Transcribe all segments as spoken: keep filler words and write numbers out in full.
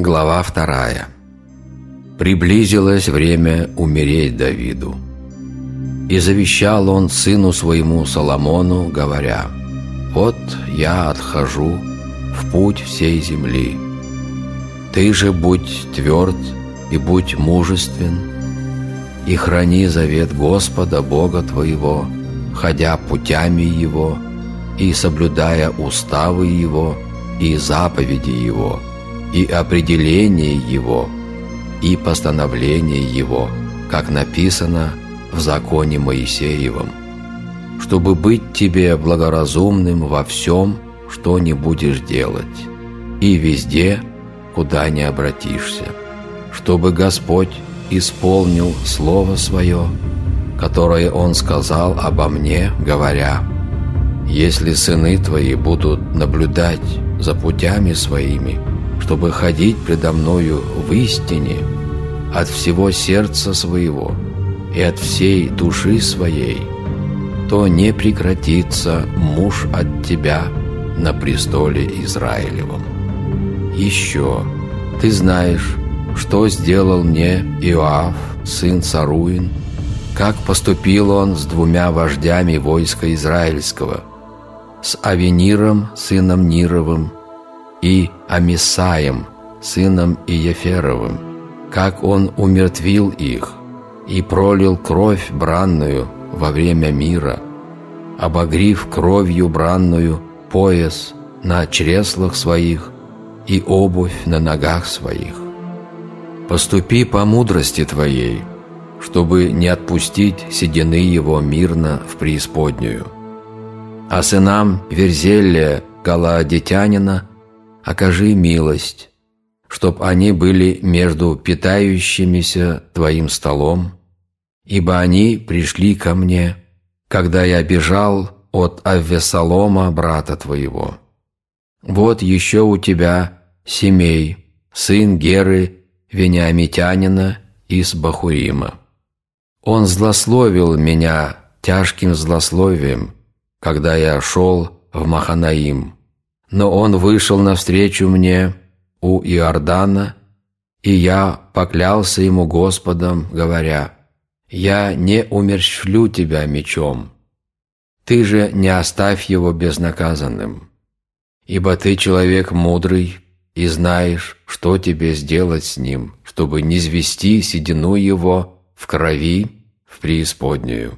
Глава вторая. Приблизилось время умереть Давиду. И завещал он сыну своему Соломону, говоря: «Вот я отхожу в путь всей земли. Ты же будь тверд и будь мужествен, и храни завет Господа Бога твоего, ходя путями Его и соблюдая уставы Его и заповеди Его, и определение Его, и постановление Его, как написано в законе Моисеевом, чтобы быть тебе благоразумным во всем, что не будешь делать, и везде, куда не обратишься, чтобы Господь исполнил Слово Свое, которое Он сказал обо мне, говоря: если сыны твои будут наблюдать за путями своими, чтобы ходить предо мною в истине от всего сердца своего и от всей души своей, то не прекратится муж от тебя на престоле Израилевом. Еще ты знаешь, что сделал мне Иоав, сын Царуин, как поступил он с двумя вождями войска израильского, с Авениром, сыном Нировым, и Амисаем, сыном Иеферовым, как он умертвил их и пролил кровь бранную во время мира, обогрив кровью бранную пояс на чреслах своих и обувь на ногах своих. Поступи по мудрости твоей, чтобы не отпустить седины его мирно в преисподнюю. А сынам Верзелия Галаадитянина окажи милость, чтоб они были между питающимися твоим столом, ибо они пришли ко мне, когда я бежал от Аввесолома, брата твоего. Вот еще у тебя Семей, сын Геры Вениамитянина из Бахурима. Он злословил меня тяжким злословием, когда я шел в Маханаим. Но он вышел навстречу мне у Иордана, и я поклялся ему Господом, говоря: «Я не умерщвлю тебя мечом. Ты же не оставь его безнаказанным, ибо ты человек мудрый и знаешь, что тебе сделать с ним, чтобы низвести седину его в крови в преисподнюю».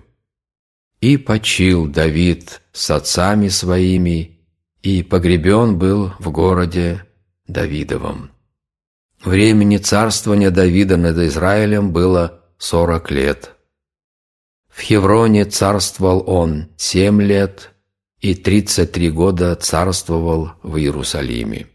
И почил Давид с отцами своими, и погребен был в городе Давидовом. Времени царствования Давида над Израилем было сорок лет. В Хевроне царствовал он семь лет, и тридцать три года царствовал в Иерусалиме.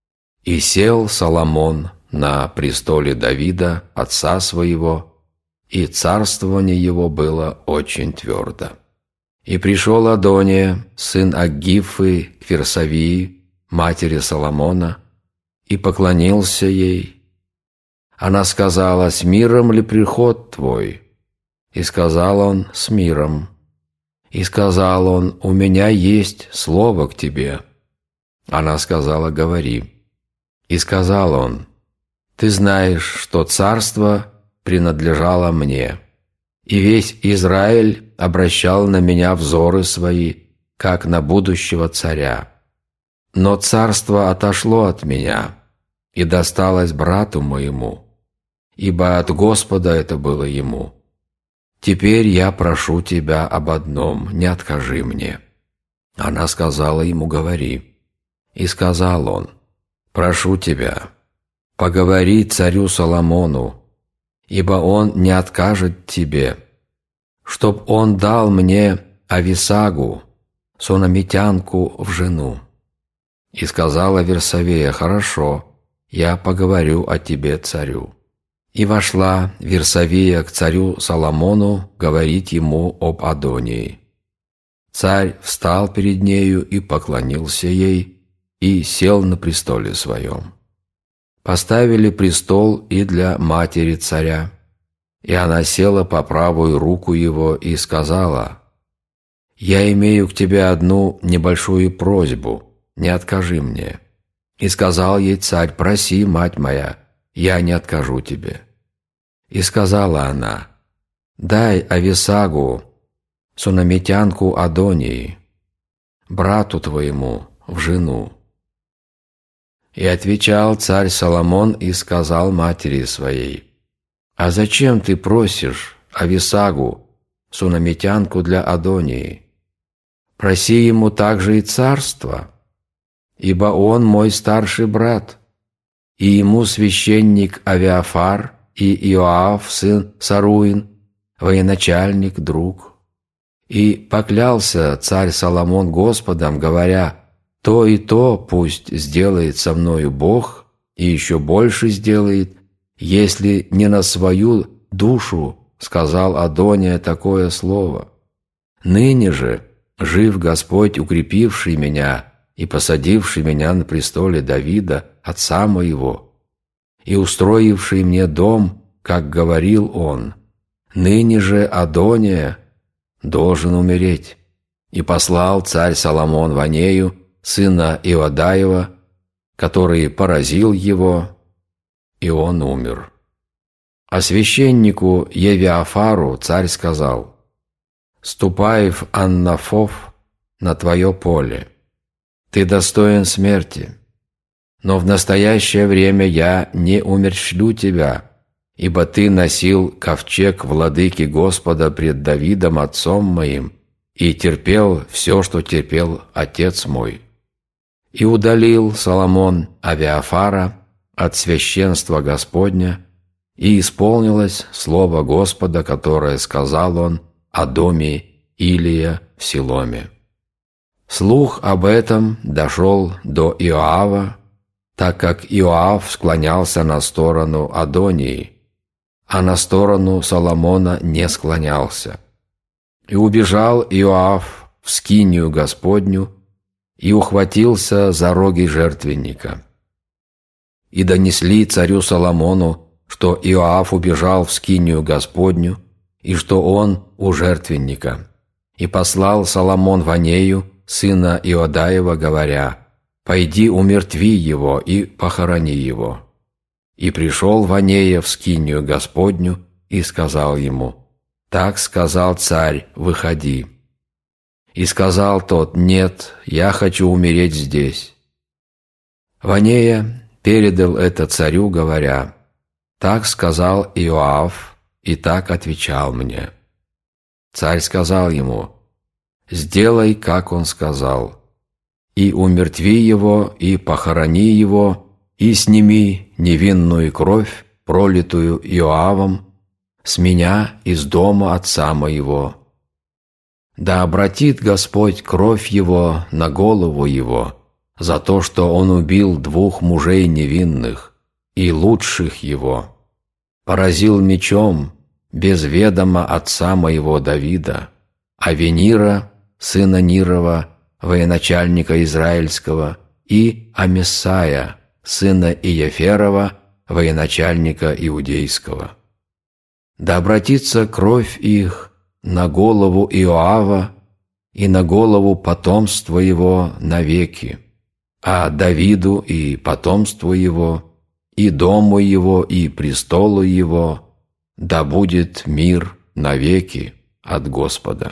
И сел Соломон на престоле Давида, отца своего, и царствование его было очень твердо. И пришел Адония, сын Аггифы, к Фирсавии, матери Соломона, и поклонился ей. Она сказала: «С миром ли приход твой?» И сказал он: «С миром». И сказал он: «У меня есть слово к тебе». Она сказала: «Говори». И сказал он: «Ты знаешь, что царство принадлежало мне, и весь Израиль обращал на меня взоры свои, как на будущего царя. Но царство отошло от меня и досталось брату моему, ибо от Господа это было ему. Теперь я прошу тебя об одном, не откажи мне». Она сказала ему: «Говори». И сказал он: «Прошу тебя, поговори царю Соломону, ибо он не откажет тебе, чтоб он дал мне Ависагу, сунамитянку, в жену». И сказала Версавея: «Хорошо, я поговорю о тебе царю». И вошла Версавея к царю Соломону говорить ему об Адонии. Царь встал перед нею и поклонился ей, и сел на престоле своем. Поставили престол и для матери царя, и она села по правую руку его и сказала: «Я имею к тебе одну небольшую просьбу, не откажи мне». И сказал ей царь: «Проси, мать моя, я не откажу тебе». И сказала она: «Дай Ависагу, сунамитянку Адонии, брату твоему, в жену». И отвечал царь Соломон и сказал матери своей: «А зачем ты просишь Ависагу, сунамитянку для Адонии? Проси ему также и царство, ибо он мой старший брат, и ему священник Авиафар и Иоав, сын Саруин, военачальник, друг». И поклялся царь Соломон Господом, говоря: «То и то пусть сделает со мною Бог, и еще больше сделает, если не на свою душу сказал Адония такое слово. Ныне же жив Господь, укрепивший меня и посадивший меня на престоле Давида, отца моего, и устроивший мне дом, как говорил он. Ныне же Адония должен умереть». И послал царь Соломон Ванею, сына Иодаева, который поразил его, и он умер. А священнику Евиафару царь сказал: «Ступай в Аннафов на твое поле. Ты достоин смерти, но в настоящее время я не умерщвлю тебя, ибо ты носил ковчег владыки Господа пред Давидом отцом моим и терпел все, что терпел отец мой». И удалил Соломон Авиафара от священства Господня, и исполнилось слово Господа, которое сказал он о доме Илия в Силоме. Слух об этом дошел до Иоава, так как Иоав склонялся на сторону Адонии, а на сторону Соломона не склонялся. И убежал Иоав в скинию Господню и ухватился за роги жертвенника. И донесли царю Соломону, что Иоав убежал в скинию Господню, и что он у жертвенника. И послал Соломон Ванею, сына Иодаева, говоря: «Пойди умертви его и похорони его». И пришел Ванея в скинию Господню и сказал ему: «Так сказал царь, выходи». И сказал тот: «Нет, я хочу умереть здесь». Ванея передал это царю, говоря: «Так сказал Иоав, и так отвечал мне». Царь сказал ему: «Сделай, как он сказал, и умертви его, и похорони его, и сними невинную кровь, пролитую Иоавом, с меня из дома отца моего. Да обратит Господь кровь его на голову его за то, что он убил двух мужей невинных и лучших его, поразил мечом без ведома отца моего Давида, Авенира, сына Нирова, военачальника израильского, и Амесая, сына Иеферова, военачальника иудейского. Да обратится кровь их на голову Иоава и на голову потомства его навеки, а Давиду и потомству его, и дому его, и престолу его да будет мир навеки от Господа».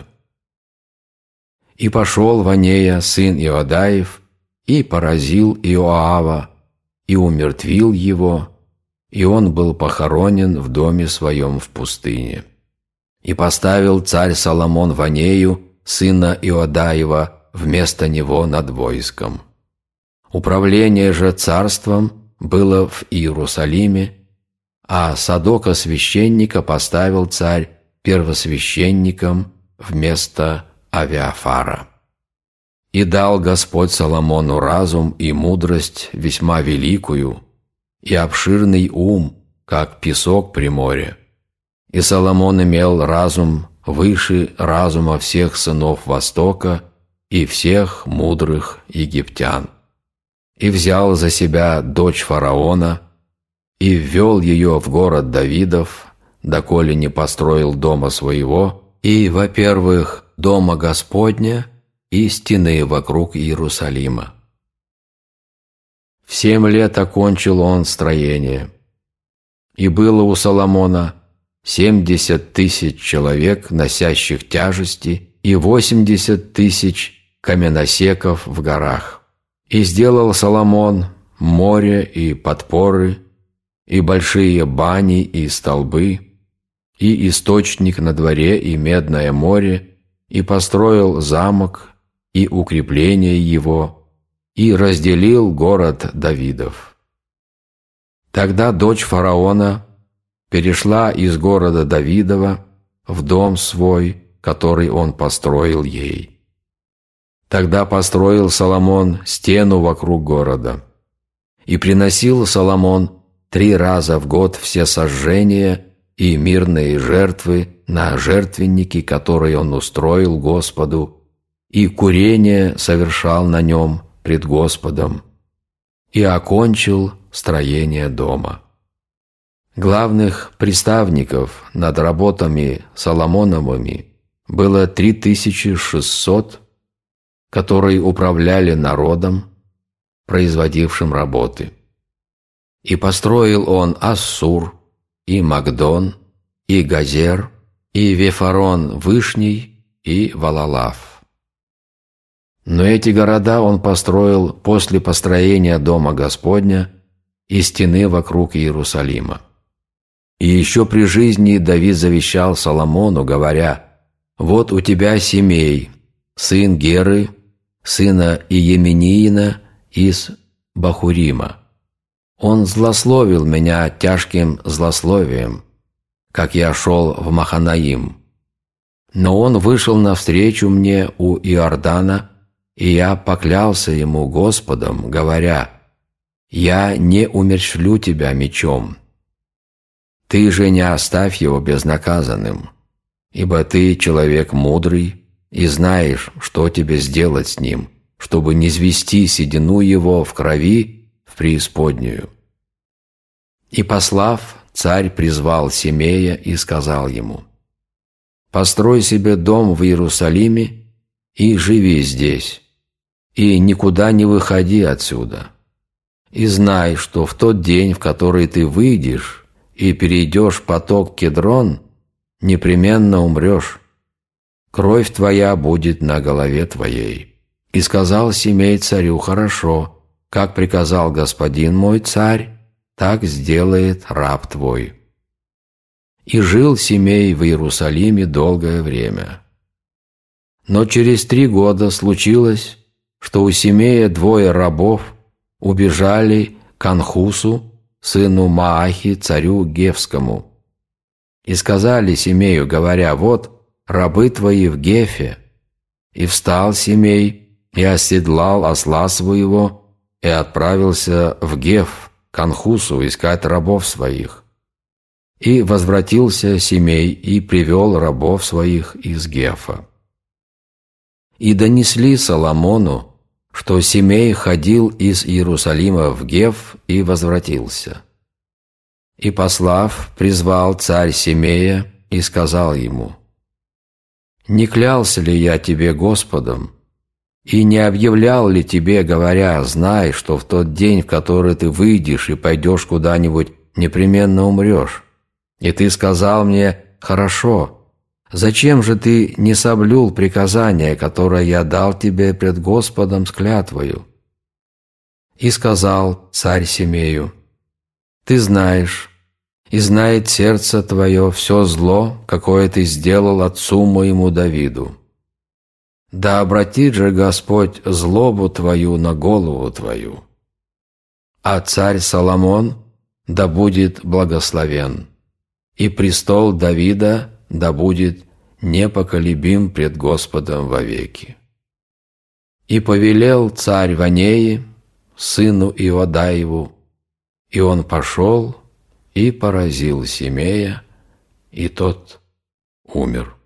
И пошел Ванея, сын Иодаев, и поразил Иоава, и умертвил его, и он был похоронен в доме своем в пустыне. И поставил царь Соломон Ванею, сына Иодаева, вместо него над войском. Управление же царством было в Иерусалиме, а Садока священника поставил царь первосвященником вместо Авиафара. И дал Господь Соломону разум и мудрость весьма великую, и обширный ум, как песок при море. И Соломон имел разум выше разума всех сынов Востока и всех мудрых египтян. И взял за себя дочь фараона, и ввел ее в город Давидов, доколе не построил дома своего, и, во-первых, дома Господня, и стены вокруг Иерусалима. В семь лет окончил он строение. И было у Соломона семьдесят тысяч человек, носящих тяжести, и восемьдесят тысяч каменосеков в горах. И сделал Соломон море и подпоры, и большие бани и столбы, и источник на дворе, и медное море, и построил замок, и укрепление его, и разделил город Давидов. Тогда дочь фараона перешла из города Давидова в дом свой, который он построил ей. Тогда построил Соломон стену вокруг города. И приносил Соломон три раза в год все сожжения и мирные жертвы на жертвенники, которые он устроил Господу, и курение совершал на нем пред Господом, и окончил строение дома. Главных приставников над работами Соломоновыми было три тысячи шестьсот, которые управляли народом, производившим работы. И построил он Ассур, и Магдон, и Газер, и Вефарон Вышний, и Валалав. Но эти города он построил после построения Дома Господня и стены вокруг Иерусалима. И еще при жизни Давид завещал Соломону, говоря: «Вот у тебя Семей, сын Геры, сына Иемениина из Бахурима. Он злословил меня тяжким злословием, как я шел в Маханаим. Но он вышел навстречу мне у Иордана, и я поклялся ему Господом, говоря: я не умерщвлю тебя мечом. Ты же не оставь его безнаказанным, ибо ты человек мудрый и знаешь, что тебе сделать с ним, чтобы не низвести седину его в крови в преисподнюю». И послав, царь призвал Семея и сказал ему: «Построй себе дом в Иерусалиме и живи здесь, и никуда не выходи отсюда. И знай, что в тот день, в который ты выйдешь и перейдешь поток Кедрон, непременно умрешь. Кровь твоя будет на голове твоей». И сказал Семей царю: «Хорошо, как приказал господин мой царь, так сделает раб твой». И жил Семей в Иерусалиме долгое время. Но через три года случилось, что у Семея двое рабов убежали к Анхусу, сыну Маахи, царю Гефскому. И сказали Семею, говоря: «Вот рабы твои в Гефе». И встал Семей, и оседлал осла своего, и отправился в Геф, к Анхусу, искать рабов своих. И возвратился Семей, и привел рабов своих из Гефа. И донесли Соломону, что Семей ходил из Иерусалима в Геф и возвратился. И, послав, призвал царь Семея и сказал ему: «Не клялся ли я тебе Господом, и не объявлял ли тебе, говоря: знай, что в тот день, в который ты выйдешь и пойдешь куда-нибудь, непременно умрешь? И ты сказал мне: хорошо, зачем же ты не соблюл приказание, которое я дал тебе пред Господом с клятвою?» И сказал царь Семею: «Ты знаешь, и знает сердце твое все зло, какое ты сделал отцу моему Давиду. Да обратит же Господь злобу твою на голову твою. А царь Соломон да будет благословен, и престол Давида да будет непоколебим пред Господом вовеки». И повелел царь Ванеи, сыну Иодаеву, и он пошел и поразил Семея, и тот умер.